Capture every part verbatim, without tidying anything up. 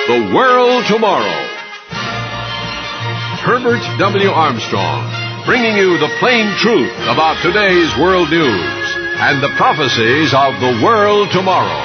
The World Tomorrow. Herbert W. Armstrong, bringing you the plain truth about today's world news and the prophecies of the world tomorrow.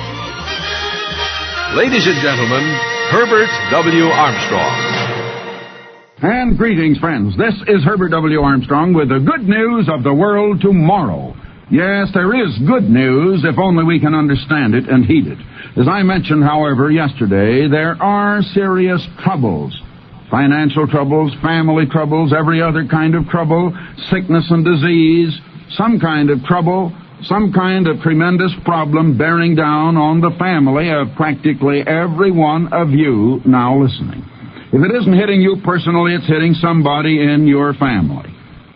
Ladies and gentlemen, Herbert W. Armstrong. And greetings, friends. This is Herbert W. Armstrong with the good news of the world tomorrow. Yes, there is good news if only we can understand it and heed it. As I mentioned, however, yesterday, there are serious troubles. Financial troubles, family troubles, every other kind of trouble, sickness and disease, some kind of trouble, some kind of tremendous problem bearing down on the family of practically every one of you now listening. If it isn't hitting you personally, it's hitting somebody in your family.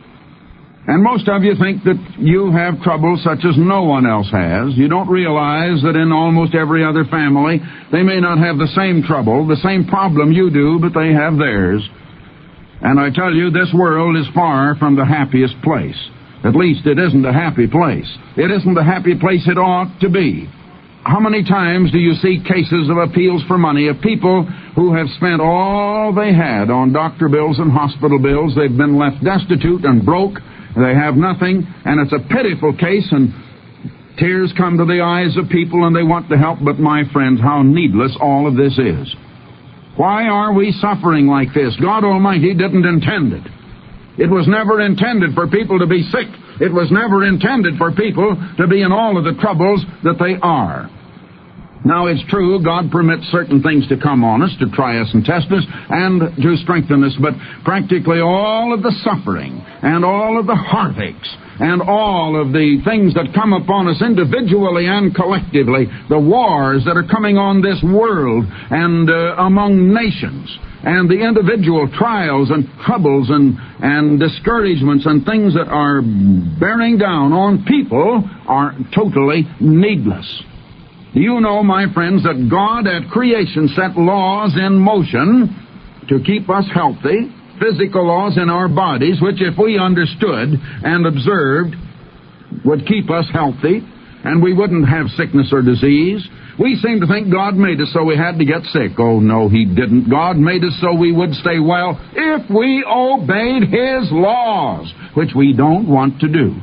And most of you think that you have trouble such as no one else has. You don't realize that in almost every other family, they may not have the same trouble, the same problem you do, but they have theirs. And I tell you, this world is far from the happiest place. At least it isn't a happy place. It isn't the happy place it ought to be. How many times do you see cases of appeals for money of people who have spent all they had on doctor bills and hospital bills? They've been left destitute and broke. They have nothing, and it's a pitiful case, and tears come to the eyes of people, and they want to help. But, my friends, how needless all of this is. Why are we suffering like this? God Almighty didn't intend it. It was never intended for people to be sick. It was never intended for people to be in all of the troubles that they are. Now, it's true, God permits certain things to come on us, to try us and test us, and to strengthen us, but practically all of the suffering, and all of the heartaches, and all of the things that come upon us individually and collectively, the wars that are coming on this world, and uh, among nations, and the individual trials and troubles and, and discouragements and things that are bearing down on people are totally needless. Do you know, my friends, that God at creation set laws in motion to keep us healthy, physical laws in our bodies, which if we understood and observed would keep us healthy, and we wouldn't have sickness or disease. We seem to think God made us so we had to get sick. Oh, no, He didn't. God made us so we would stay well if we obeyed His laws, which we don't want to do.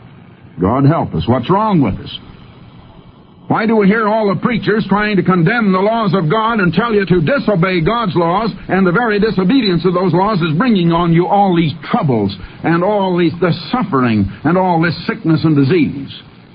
God help us. What's wrong with us? Why do we hear all the preachers trying to condemn the laws of God and tell you to disobey God's laws, and the very disobedience of those laws is bringing on you all these troubles and all these, the suffering and all this sickness and disease?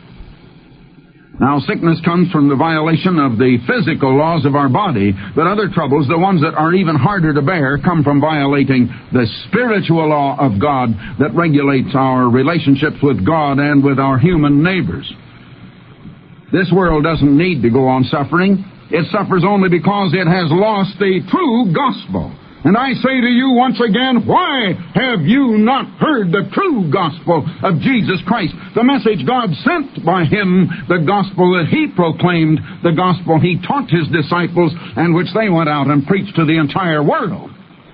Now, sickness comes from the violation of the physical laws of our body, but other troubles, the ones that are even harder to bear, come from violating the spiritual law of God that regulates our relationships with God and with our human neighbors. This world doesn't need to go on suffering. It suffers only because it has lost the true gospel. And I say to you once again, why have you not heard the true gospel of Jesus Christ? The message God sent by Him, the gospel that He proclaimed, the gospel He taught His disciples, and which they went out and preached to the entire world.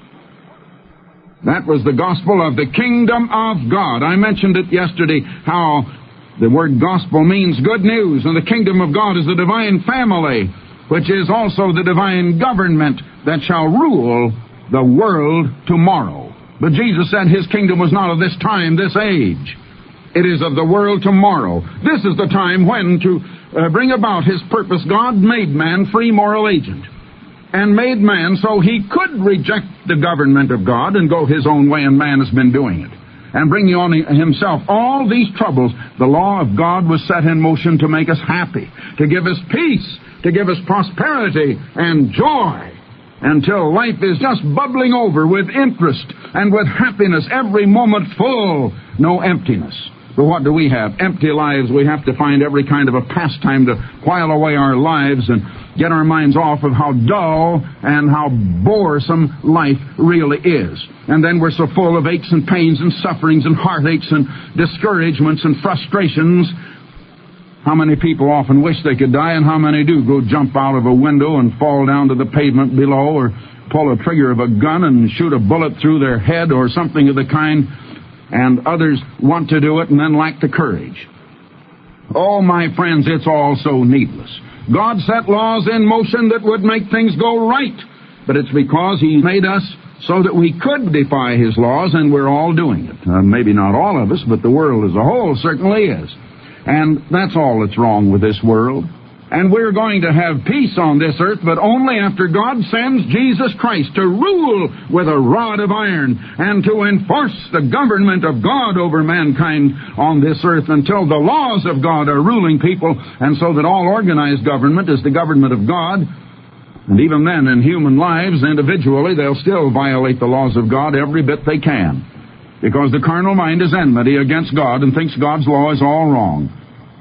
That was the gospel of the kingdom of God. I mentioned it yesterday, how the word gospel means good news, and the kingdom of God is the divine family, which is also the divine government that shall rule the world tomorrow. But Jesus said His kingdom was not of this time, this age. It is of the world tomorrow. This is the time when, to uh, bring about His purpose, God made man free moral agent, and made man so he could reject the government of God and go his own way, and man has been doing it, and bringing on himself all these troubles. The law of God was set in motion to make us happy, to give us peace, to give us prosperity and joy, until life is just bubbling over with interest and with happiness, every moment full, no emptiness. But what do we have? Empty lives. We have to find every kind of a pastime to while away our lives and get our minds off of how dull and how boresome life really is. And then we're so full of aches and pains and sufferings and heartaches and discouragements and frustrations. How many people often wish they could die, and how many do go jump out of a window and fall down to the pavement below, or pull a trigger of a gun and shoot a bullet through their head or something of the kind, and others want to do it and then lack the courage. Oh, my friends, it's all so needless. God set laws in motion that would make things go right. But it's because He made us so that we could defy His laws, and we're all doing it. Uh, maybe not all of us, but the world as a whole certainly is. And that's all that's wrong with this world. And we're going to have peace on this earth, but only after God sends Jesus Christ to rule with a rod of iron and to enforce the government of God over mankind on this earth until the laws of God are ruling people, and so that all organized government is the government of God. And even then, in human lives, individually, they'll still violate the laws of God every bit they can, because the carnal mind is enmity against God and thinks God's law is all wrong.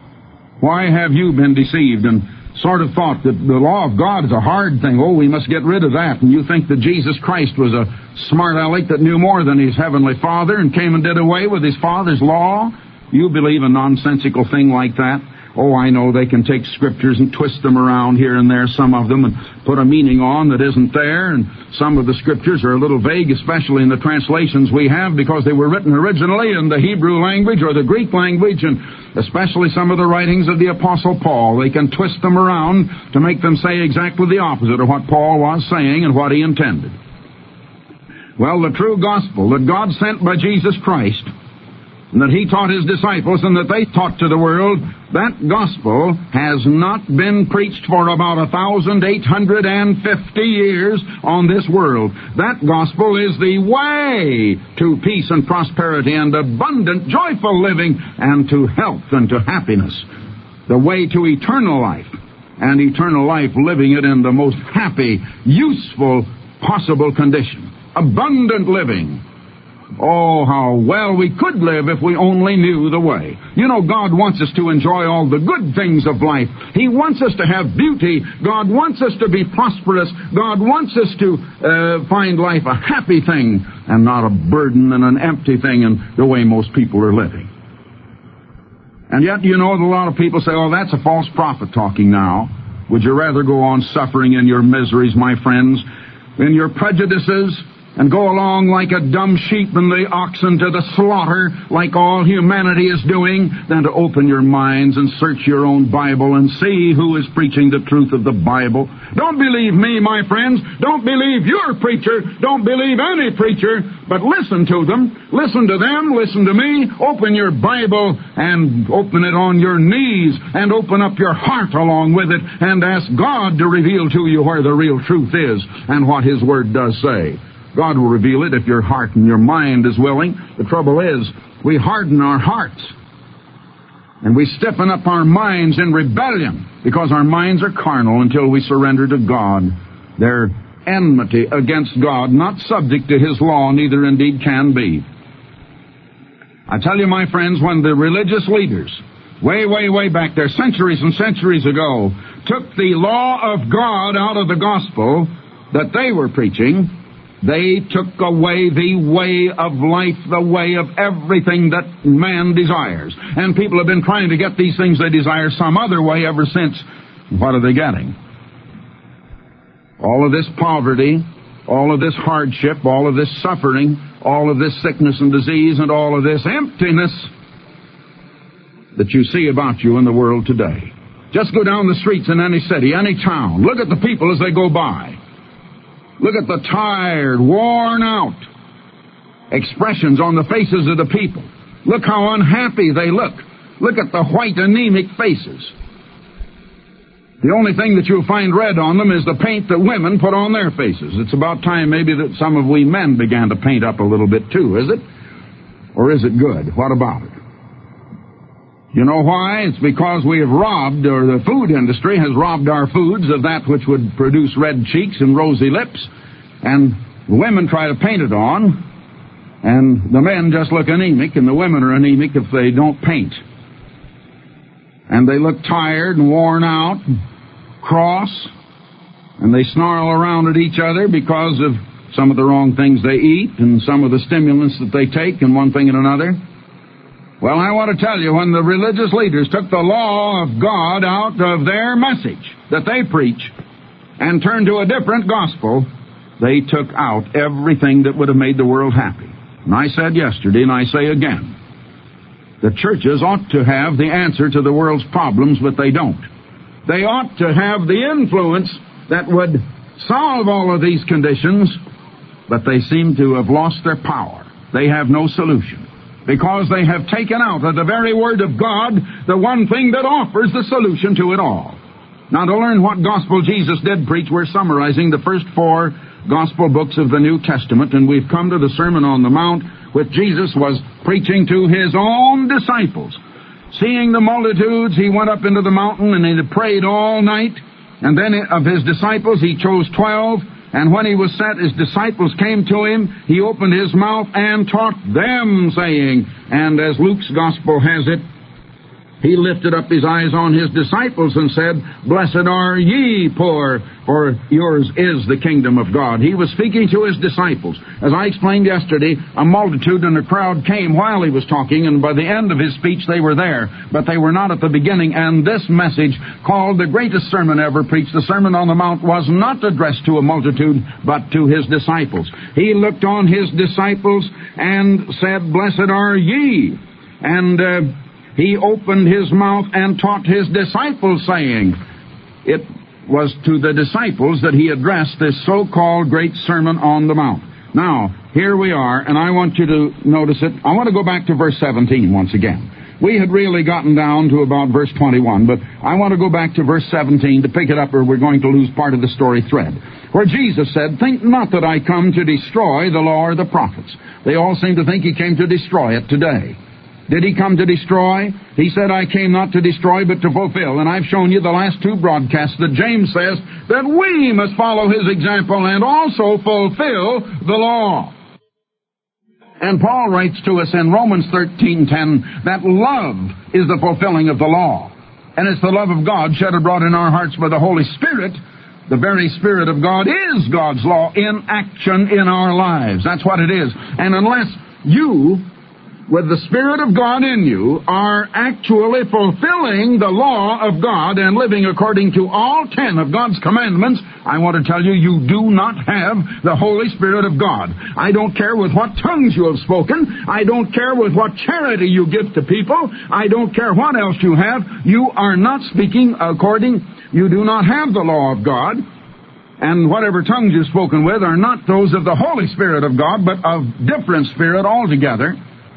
Why have you been deceived and sort of thought that the law of God is a hard thing? Oh, we must get rid of that. And you think that Jesus Christ was a smart aleck that knew more than His heavenly Father and came and did away with His Father's law? You believe a nonsensical thing like that? Oh, I know they can take scriptures and twist them around here and there, some of them, and put a meaning on that isn't there. And some of the scriptures are a little vague, especially in the translations we have, because they were written originally in the Hebrew language or the Greek language, and especially some of the writings of the Apostle Paul. They can twist them around to make them say exactly the opposite of what Paul was saying and what he intended. Well, the true gospel that God sent by Jesus Christ, and that He taught His disciples, and that they taught to the world, that gospel has not been preached for about one thousand eight hundred fifty years on this world. That gospel is the way to peace and prosperity and abundant, joyful living, and to health and to happiness. The way to eternal life, and eternal life living it in the most happy, useful, possible condition. Abundant living. Oh, how well we could live if we only knew the way. You know, God wants us to enjoy all the good things of life. He wants us to have beauty. God wants us to be prosperous. God wants us to uh, find life a happy thing and not a burden and an empty thing in the way most people are living. And yet, you know, a lot of people say, oh, that's a false prophet talking now. Would you rather go on suffering in your miseries, my friends, in your prejudices, and go along like a dumb sheep and the oxen to the slaughter, like all humanity is doing, than to open your minds and search your own Bible and see who is preaching the truth of the Bible? Don't believe me, my friends. Don't believe your preacher. Don't believe any preacher, but listen to them. Listen to them. Listen to me. Open your Bible and open it on your knees and open up your heart along with it and ask God to reveal to you where the real truth is and what His Word does say. God will reveal it if your heart and your mind is willing. The trouble is, we harden our hearts. And we stiffen up our minds in rebellion because our minds are carnal until we surrender to God. They're enmity against God, not subject to His law, neither indeed can be. I tell you, my friends, when the religious leaders, way, way, way back there, centuries and centuries ago, took the law of God out of the gospel that they were preaching, they took away the way of life, the way of everything that man desires. And people have been trying to get these things they desire some other way ever since. What are they getting? All of this poverty, all of this hardship, all of this suffering, all of this sickness and disease, and all of this emptiness that you see about you in the world today. Just go down the streets in any city, any town. Look at the people as they go by. Look at the tired, worn out expressions on the faces of the people. Look how unhappy they look. Look at the white, anemic faces. The only thing that you'll find red on them is the paint that women put on their faces. It's about time maybe that some of we men began to paint up a little bit too, is it? Or is it good? What about it? You know why? It's because we have robbed, or the food industry has robbed our foods of that which would produce red cheeks and rosy lips, and the women try to paint it on, and the men just look anemic, and the women are anemic if they don't paint. And they look tired and worn out and cross, and they snarl around at each other because of some of the wrong things they eat and some of the stimulants that they take and one thing and another. Well, I want to tell you, when the religious leaders took the law of God out of their message that they preach and turned to a different gospel, they took out everything that would have made the world happy. And I said yesterday, and I say again, the churches ought to have the answer to the world's problems, but they don't. They ought to have the influence that would solve all of these conditions, but they seem to have lost their power. They have no solution, because they have taken out of the very Word of God the one thing that offers the solution to it all. Now, to learn what gospel Jesus did preach, we're summarizing the first four gospel books of the New Testament, and we've come to the Sermon on the Mount, which Jesus was preaching to His own disciples. Seeing the multitudes, He went up into the mountain, and He had prayed all night. And then of His disciples, He chose twelve. And when He was set, His disciples came to Him. He opened His mouth and taught them, saying, and as Luke's gospel has it, He lifted up His eyes on His disciples and said, Blessed are ye poor, for yours is the kingdom of God. He was speaking to His disciples. As I explained yesterday, a multitude and a crowd came while He was talking, and by the end of His speech they were there, but they were not at the beginning. And this message, called the greatest sermon ever preached, the Sermon on the Mount, was not addressed to a multitude, but to His disciples. He looked on His disciples and said, Blessed are ye. And uh, He opened His mouth and taught His disciples, saying, it was to the disciples that He addressed this so-called great Sermon on the Mount. Now, here we are, and I want you to notice it. I want to go back to verse seventeen once again. We had really gotten down to about verse twenty-one, but I want to go back to verse seventeen to pick it up, or we're going to lose part of the story thread, where Jesus said, Think not that I come to destroy the law or the prophets. They all seem to think He came to destroy it today. Did He come to destroy? He said, I came not to destroy, but to fulfill. And I've shown you the last two broadcasts that James says that we must follow His example and also fulfill the law. And Paul writes to us in Romans thirteen ten that love is the fulfilling of the law. And it's the love of God shed abroad in our hearts by the Holy Spirit. The very Spirit of God is God's law in action in our lives. That's what it is. And unless you, with the Spirit of God in you, are actually fulfilling the law of God and living according to all ten of God's commandments, I want to tell you, you do not have the Holy Spirit of God. I don't care with what tongues you have spoken. I don't care with what charity you give to people. I don't care what else you have. You are not speaking according, you do not have the law of God. And whatever tongues you've spoken with are not those of the Holy Spirit of God, but of different spirit altogether,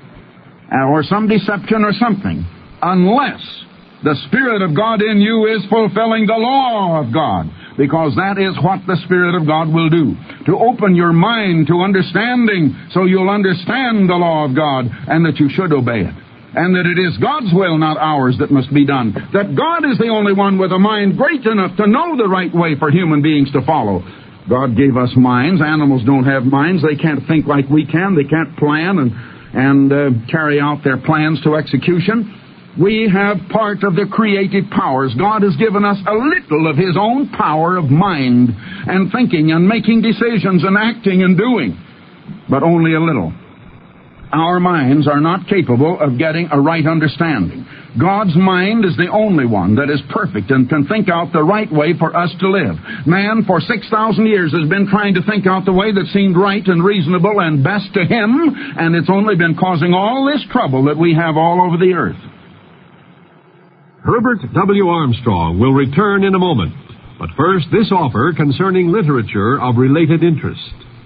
or some deception or something, unless the Spirit of God in you is fulfilling the law of God, because that is what the Spirit of God will do, to open your mind to understanding, so you'll understand the law of God, and that you should obey it, and that it is God's will, not ours, that must be done, that God is the only one with a mind great enough to know the right way for human beings to follow. God gave us minds. Animals don't have minds. They can't think like we can. They can't plan and and uh, carry out their plans to execution. We have part of the creative powers. God has given us a little of His own power of mind and thinking and making decisions and acting and doing, but only a little. Our minds are not capable of getting a right understanding. God's mind is the only one that is perfect and can think out the right way for us to live. Man, for six thousand years, has been trying to think out the way that seemed right and reasonable and best to him, and it's only been causing all this trouble that we have all over the earth. Herbert W. Armstrong will return in a moment. But first, this offer concerning literature of related interest.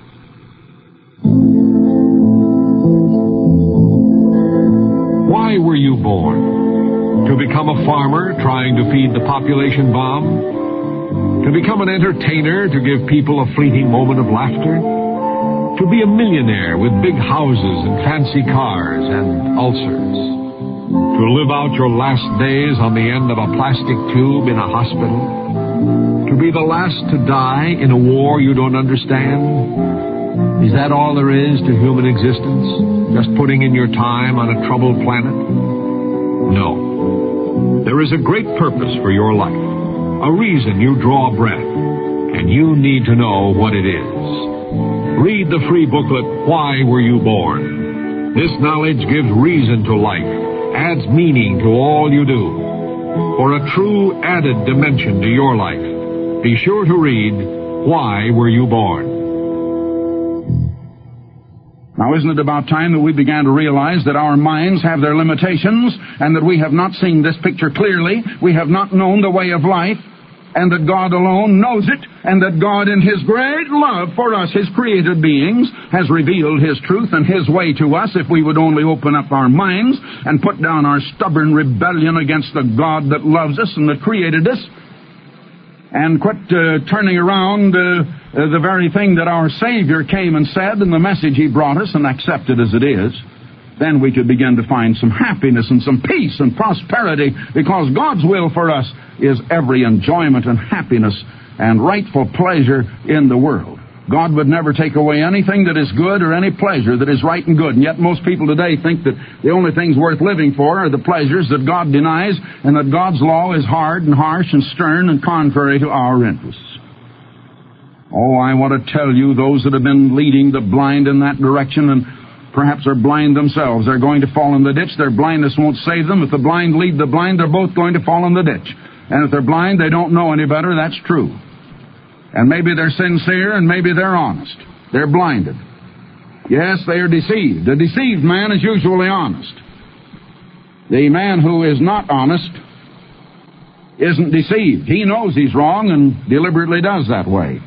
Why were you born? To become a farmer trying to feed the population bomb? To become an entertainer to give people a fleeting moment of laughter? To be a millionaire with big houses and fancy cars and ulcers? To live out your last days on the end of a plastic tube in a hospital? To be the last to die in a war you don't understand? Is that all there is to human existence? Just putting in your time on a troubled planet? No. There is a great purpose for your life, a reason you draw breath, and you need to know what it is. Read the free booklet, Why Were You Born? This knowledge gives reason to life, adds meaning to all you do. For a true added dimension to your life, be sure to read Why Were You Born? Now, isn't it about time that we began to realize that our minds have their limitations and that we have not seen this picture clearly, we have not known the way of life, and that God alone knows it, and that God in His great love for us, His created beings, has revealed His truth and His way to us if we would only open up our minds and put down our stubborn rebellion against the God that loves us and that created us, and quit uh, turning around uh, uh, the very thing that our Savior came and said and the message He brought us and accepted as it is. Then we could begin to find some happiness and some peace and prosperity, because God's will for us is every enjoyment and happiness and rightful pleasure in the world. God would never take away anything that is good or any pleasure that is right and good. And yet most people today think that the only things worth living for are the pleasures that God denies, and that God's law is hard and harsh and stern and contrary to our interests. Oh, I want to tell you, those that have been leading the blind in that direction and perhaps are blind themselves, they're going to fall in the ditch. Their blindness won't save them. If the blind lead the blind, they're both going to fall in the ditch. And if they're blind, they don't know any better. That's true. And maybe they're sincere, and maybe they're honest. They're blinded. Yes, they are deceived. A deceived man is usually honest. The man who is not honest isn't deceived. He knows he's wrong and deliberately does that way.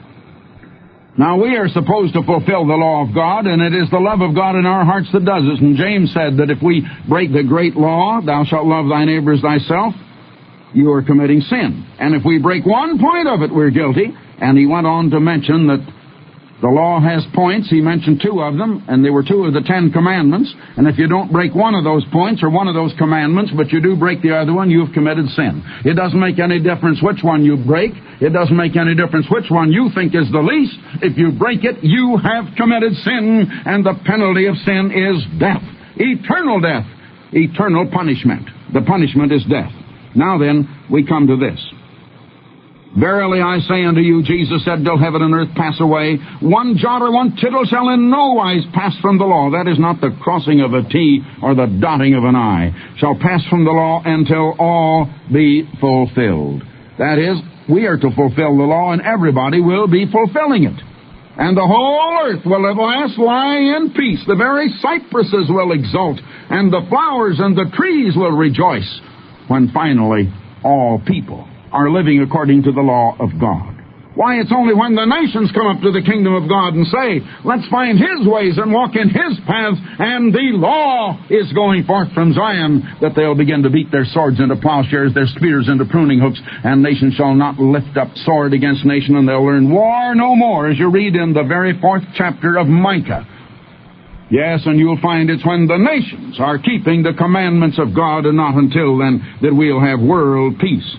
Now, we are supposed to fulfill the law of God, and it is the love of God in our hearts that does it. And James said that if we break the great law, thou shalt love thy neighbor as thyself, you are committing sin. And if we break one point of it, we're guilty. And he went on to mention that the law has points. He mentioned two of them, and they were two of the Ten Commandments. And if you don't break one of those points or one of those commandments, but you do break the other one, you've committed sin. It doesn't make any difference which one you break. It doesn't make any difference which one you think is the least. If you break it, you have committed sin, and the penalty of sin is death. Eternal death. Eternal punishment. The punishment is death. Now then, we come to this. Verily I say unto you, Jesus said, till heaven and earth pass away, one jot or one tittle shall in no wise pass from the law. That is not the crossing of a T or the dotting of an I. Shall pass from the law until all be fulfilled. That is, we are to fulfill the law, and everybody will be fulfilling it. And the whole earth will at last lie in peace. The very cypresses will exult, and the flowers and the trees will rejoice, when finally all people are living according to the law of God. Why, it's only when the nations come up to the kingdom of God and say, let's find His ways and walk in His paths, and the law is going forth from Zion, that they'll begin to beat their swords into plowshares, their spears into pruning hooks, and nation shall not lift up sword against nation, and they'll learn war no more, as you read in the very fourth chapter of Micah. Yes, and you'll find it's when the nations are keeping the commandments of God, and not until then, that we'll have world peace.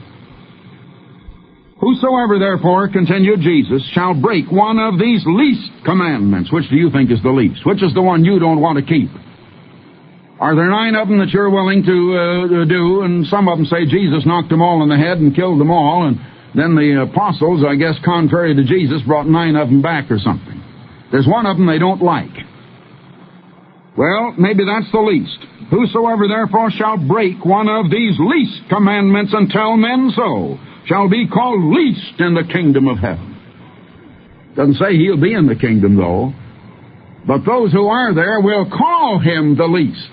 Whosoever, therefore, continued Jesus, shall break one of these least commandments. Which do you think is the least? Which is the one you don't want to keep? Are there nine of them that you're willing to uh, do? And some of them say Jesus knocked them all on the head and killed them all, and then the apostles, I guess, contrary to Jesus, brought nine of them back or something. There's one of them they don't like. Well, maybe that's the least. Whosoever, therefore, shall break one of these least commandments and tell men so, shall be called least in the kingdom of heaven. Doesn't say he'll be in the kingdom, though. But those who are there will call him the least.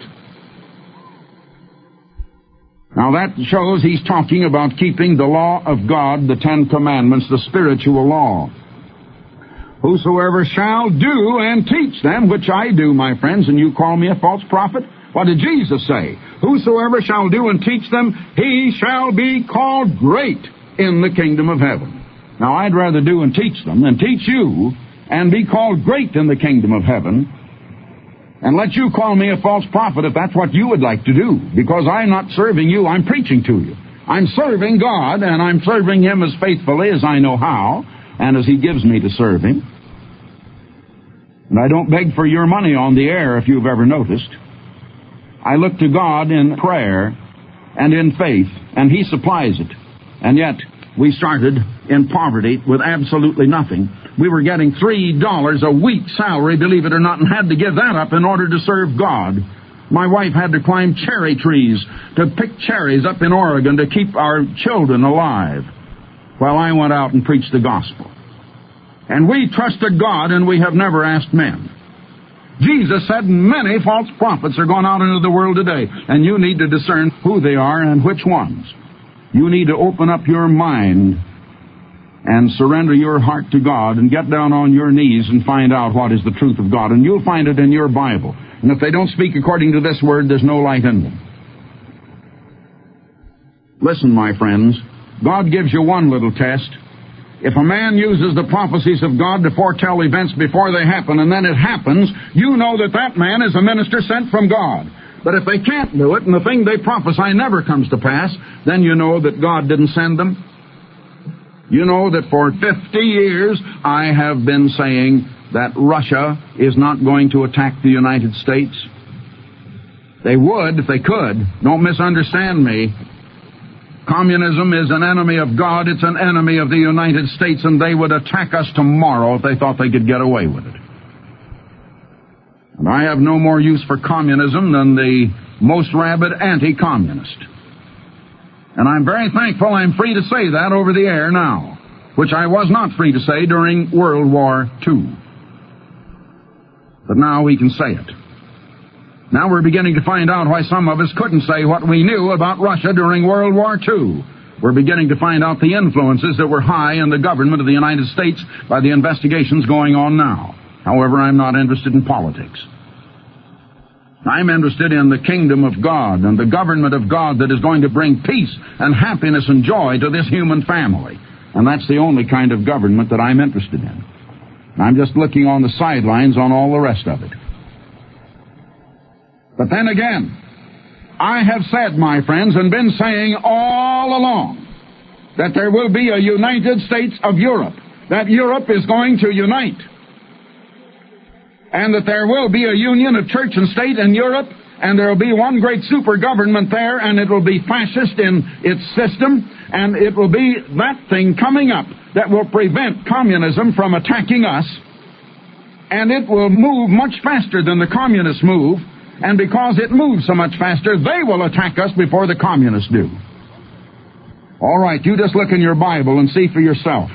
Now that shows he's talking about keeping the law of God, the Ten Commandments, the spiritual law. Whosoever shall do and teach them, which I do, my friends, and you call me a false prophet? What did Jesus say? Whosoever shall do and teach them, he shall be called great in the kingdom of heaven. Now, I'd rather do and teach them than teach you and be called great in the kingdom of heaven, and let you call me a false prophet if that's what you would like to do, because I'm not serving you, I'm preaching to you. I'm serving God, and I'm serving Him as faithfully as I know how, and as He gives me to serve Him. And I don't beg for your money on the air, if you've ever noticed. I look to God in prayer and in faith, and He supplies it. And yet, we started in poverty with absolutely nothing. We were getting three dollars a week salary, believe it or not, and had to give that up in order to serve God. My wife had to climb cherry trees to pick cherries up in Oregon to keep our children alive, while I went out and preached the gospel. And we trusted God, and we have never asked men. Jesus said many false prophets are going out into the world today, and you need to discern who they are and which ones. You need to open up your mind and surrender your heart to God and get down on your knees and find out what is the truth of God. And you'll find it in your Bible. And if they don't speak according to this word, there's no light in them. Listen, my friends, God gives you one little test. If a man uses the prophecies of God to foretell events before they happen, and then it happens, you know that that man is a minister sent from God. But if they can't do it, and the thing they prophesy never comes to pass, then you know that God didn't send them. You know that for fifty years I have been saying that Russia is not going to attack the United States. They would if they could. Don't misunderstand me. Communism is an enemy of God. It's an enemy of the United States, and they would attack us tomorrow if they thought they could get away with it. And I have no more use for communism than the most rabid anti-communist. And I'm very thankful I'm free to say that over the air now, which I was not free to say during World War Two. But now we can say it. Now we're beginning to find out why some of us couldn't say what we knew about Russia during World War Two. We're beginning to find out the influences that were high in the government of the United States by the investigations going on now. However, I'm not interested in politics. I'm interested in the kingdom of God and the government of God that is going to bring peace and happiness and joy to this human family. And that's the only kind of government that I'm interested in. I'm just looking on the sidelines on all the rest of it. But then again, I have said, my friends, and been saying all along, that there will be a United States of Europe, that Europe is going to unite, and that there will be a union of church and state in Europe, and there will be one great super government there, and it will be fascist in its system, and it will be that thing coming up that will prevent communism from attacking us, and it will move much faster than the communists move. And because it moves so much faster, they will attack us before the communists do. All right, you just look in your Bible and see for yourself.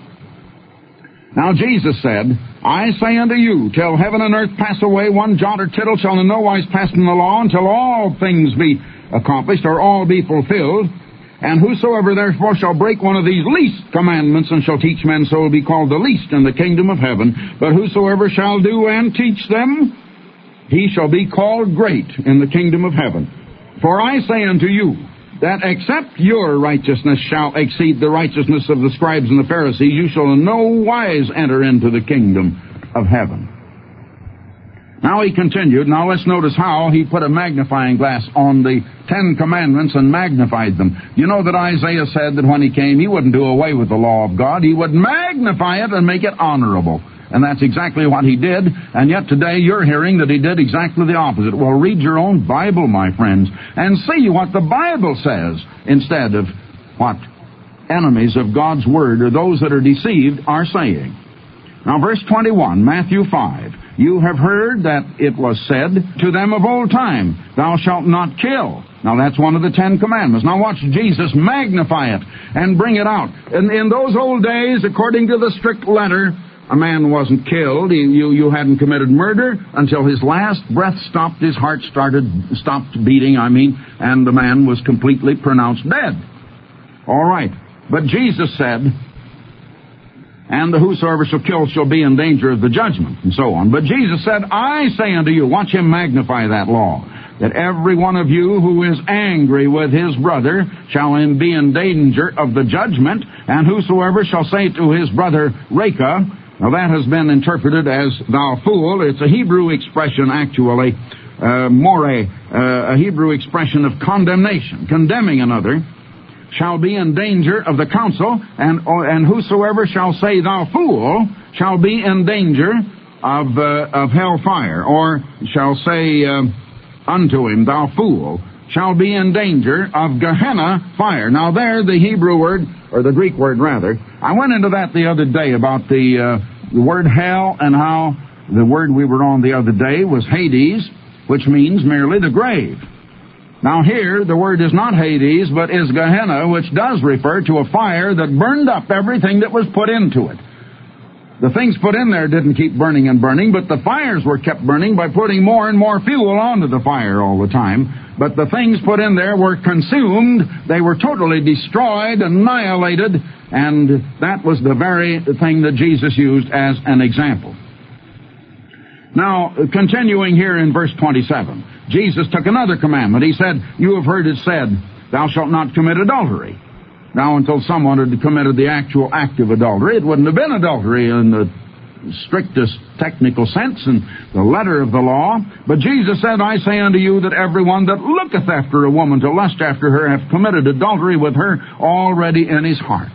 Now Jesus said, I say unto you, till heaven and earth pass away, one jot or tittle shall in no wise pass from the law, until all things be accomplished, or all be fulfilled. And whosoever therefore shall break one of these least commandments, and shall teach men, so will be called the least in the kingdom of heaven. But whosoever shall do and teach them, he shall be called great in the kingdom of heaven. For I say unto you, that except your righteousness shall exceed the righteousness of the scribes and the Pharisees, you shall in no wise enter into the kingdom of heaven. Now he continued. Now let's notice how he put a magnifying glass on the Ten Commandments and magnified them. You know that Isaiah said that when he came, he wouldn't do away with the law of God. He would magnify it and make it honorable. And that's exactly what he did, and yet today you're hearing that he did exactly the opposite. Well, read your own Bible, my friends, and see what the Bible says instead of what enemies of God's Word, or those that are deceived, are saying. Now, verse twenty-one, Matthew five. You have heard that it was said to them of old time, thou shalt not kill. Now, that's one of the Ten Commandments. Now, watch Jesus magnify it and bring it out. In, in those old days, according to the strict letter, a man wasn't killed. He, you, you hadn't committed murder until his last breath stopped, his heart started, stopped beating, I mean, and the man was completely pronounced dead. All right. But Jesus said, and the whosoever shall kill shall be in danger of the judgment, and so on. But Jesus said, I say unto you, watch him magnify that law, that every one of you who is angry with his brother shall be in danger of the judgment, and whosoever shall say to his brother, Reka, now that has been interpreted as thou fool. It's a Hebrew expression, actually, uh, more uh, a Hebrew expression of condemnation, condemning another, shall be in danger of the council, and and whosoever shall say thou fool shall be in danger of uh, of hellfire, or shall say uh, unto him thou fool shall be in danger of Gehenna fire. Now there, the Hebrew word, or the Greek word rather, I went into that the other day about the, uh, the word hell, and how the word we were on the other day was Hades, which means merely the grave. Now here, the word is not Hades, but is Gehenna, which does refer to a fire that burned up everything that was put into it. The things put in there didn't keep burning and burning, but the fires were kept burning by putting more and more fuel onto the fire all the time. But the things put in there were consumed. They were totally destroyed, annihilated, and that was the very thing that Jesus used as an example. Now, continuing here in verse twenty-seven, Jesus took another commandment. He said, "You have heard it said, thou shalt not commit adultery." Now, until someone had committed the actual act of adultery, it wouldn't have been adultery in the strictest technical sense in the letter of the law. But Jesus said, "I say unto you that everyone that looketh after a woman to lust after her hath committed adultery with her already in his heart."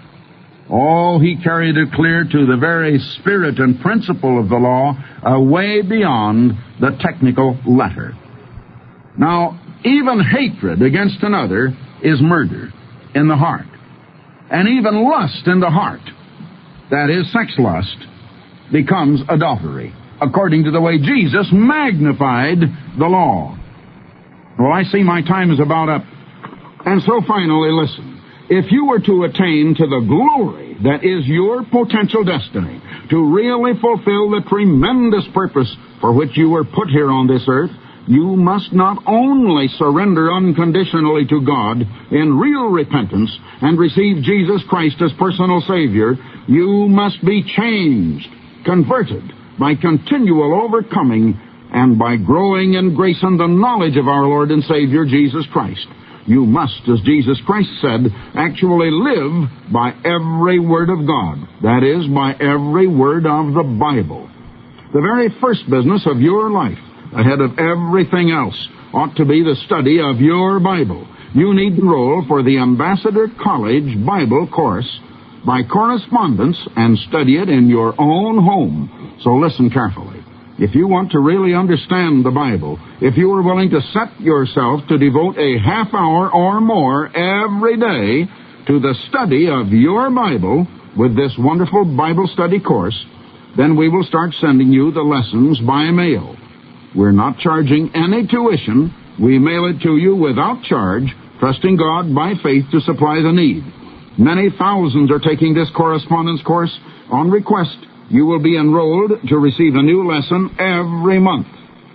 Oh, he carried it clear to the very spirit and principle of the law, uh, way beyond the technical letter. Now, even hatred against another is murder in the heart. And even lust in the heart, that is, sex lust, becomes adultery, according to the way Jesus magnified the law. Well, I see my time is about up. And so finally, listen. If you were to attain to the glory that is your potential destiny, to really fulfill the tremendous purpose for which you were put here on this earth, you must not only surrender unconditionally to God in real repentance and receive Jesus Christ as personal Savior, you must be changed, converted by continual overcoming and by growing in grace and the knowledge of our Lord and Savior Jesus Christ. You must, as Jesus Christ said, actually live by every word of God. That is, by every word of the Bible. The very first business of your life, ahead of everything else, ought to be the study of your Bible. You need to enroll for the Ambassador College Bible course by correspondence and study it in your own home. So listen carefully. If you want to really understand the Bible, if you are willing to set yourself to devote a half hour or more every day to the study of your Bible with this wonderful Bible study course, then we will start sending you the lessons by mail. We're not charging any tuition. We mail it to you without charge, trusting God by faith to supply the need. Many thousands are taking this correspondence course on request. You will be enrolled to receive a new lesson every month.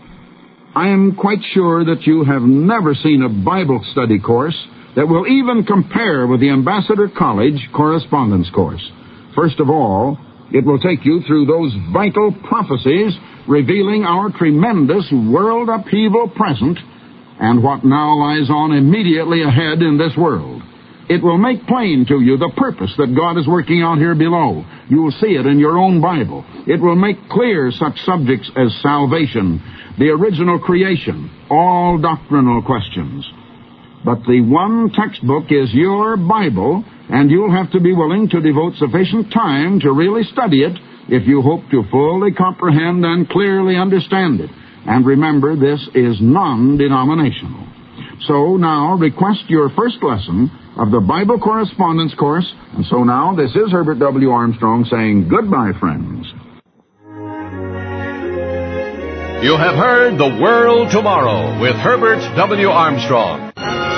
I am quite sure that you have never seen a Bible study course that will even compare with the Ambassador College correspondence course. First of all, it will take you through those vital prophecies revealing our tremendous world upheaval present and what now lies on immediately ahead in this world. It will make plain to you the purpose that God is working out here below. You will see it in your own Bible. It will make clear such subjects as salvation, the original creation, all doctrinal questions. But the one textbook is your Bible, and you'll have to be willing to devote sufficient time to really study it if you hope to fully comprehend and clearly understand it. And remember, this is non-denominational. So now, request your first lesson of the Bible correspondence course. And so now, this is Herbert W. Armstrong saying goodbye, friends. You have heard The World Tomorrow with Herbert W. Armstrong.